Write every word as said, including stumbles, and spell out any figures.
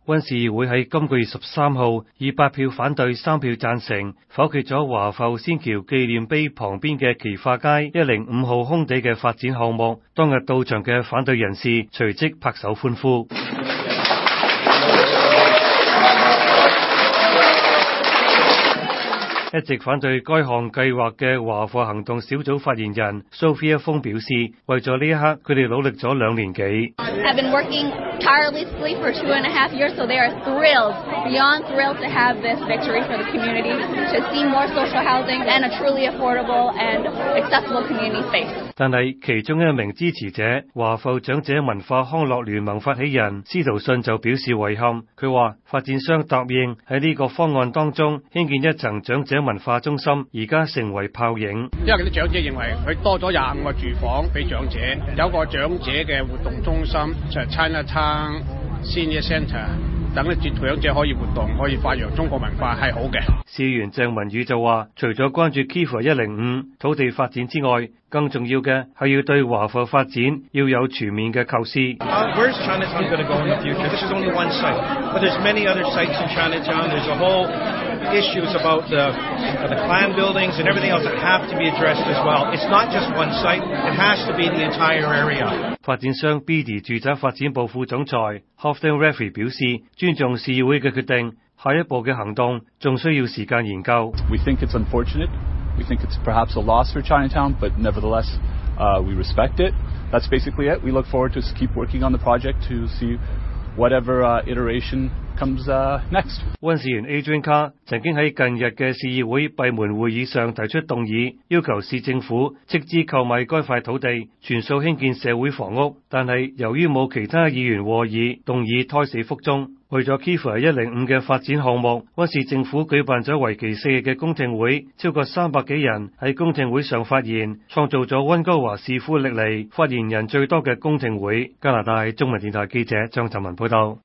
溫市議會喺今個月十三號以八票反對、三票贊成否決咗華埠仙橋紀念碑旁邊嘅奇化街一零五號空地嘅發展項目。當日到場嘅反對人士隨即拍手歡呼。一直反對該項計劃嘅華埠行動小組發言人 Sophia Fong 表示，為咗呢一刻，佢哋努力咗兩年幾。 Have been working tirelessly for two and a half years, so they are thrilled, beyond thrilled to have this victory for the community, to see more social housing and a truly affordable and accessible community space. 但係其中一名支持者華埠長者文化康樂聯盟發起人司徒信就表示遺憾，佢話發展商答應喺呢個方案當中興建一層長者文化中心，而家成為泡影。 因為啲長者認為佢多咗廿五個住房俾長者，有個長者嘅活動中心就係 Chinatown Senior Centre， 等啲長者可以活動，可以發揚中國文化係好嘅。 市議員鄭文宇就話，除咗關注 Kiva 一零五土地發展之外，更重要嘅係要對華埠發展要有全面嘅構思。 Uh, where's Chinatown going to go in the future? This is only one site, but there's many other sites in Chinatown. There's a whole issues about the, uh, the clan buildings and everything else that have to be addressed as well. It's not just one site, it has to be the entire area. 發展商 B D 住宅發展部副總裁 Houghton Raffy 表示，尊重市議會嘅決定，下一步嘅行動仲需要時間研究。 We think it's unfortunate. We think it's perhaps a loss for Chinatown, but nevertheless, uh, we respect it. That's basically it. We look forward to keep working on the project to see whatever uh, iteration comes uh, next. 溫市議員 Adrian Carr 曾經喺近日嘅市議會閉門會議上提出動議，要求市政府斥資購買該塊土地，全數興建社會房屋。但係由於冇其他議員和議，動議胎死腹中。為咗 Kiva 一零五嘅發展項目，溫市政府舉辦咗為期四日嘅公聽會，超過三百幾人喺公聽會上發言，創造咗溫哥華市府歷嚟發言人最多嘅公聽會。加拿大中文電台記者張振文報道。